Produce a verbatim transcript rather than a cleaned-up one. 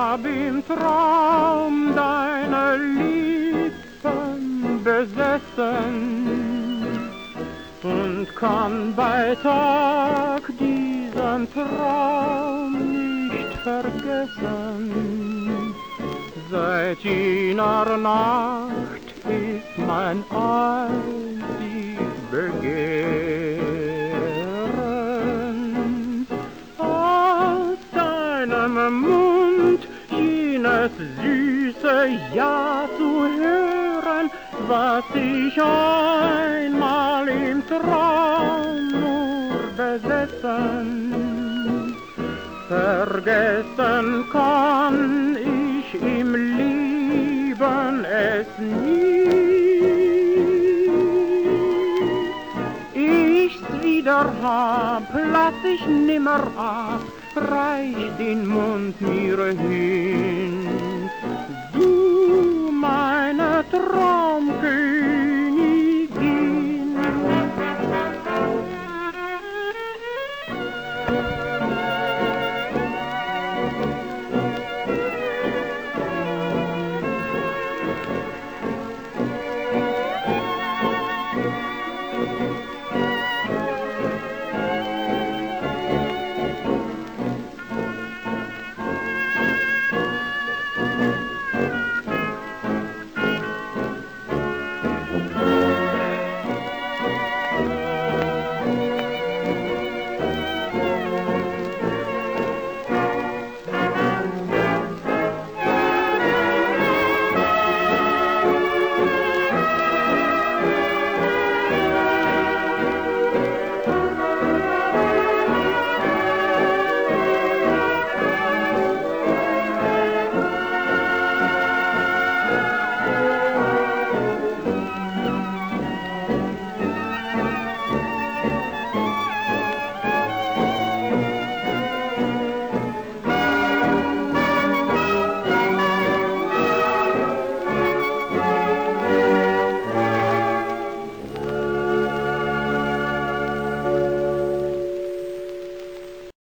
hab im Traum deine Lippen besessen und kann bei Tag diesen Traum nicht vergessen. Seit jener Nacht ist mein einzig Begehren, aus deinem Mund jenes süße Ja zu hören, was ich einmal im Traum nur besessen. Vergessen kann ich im Leben es nie. Ich's wieder hab, lass ich nimmer ab, reich den Mund mir hin. Du, meine Traumkönigin,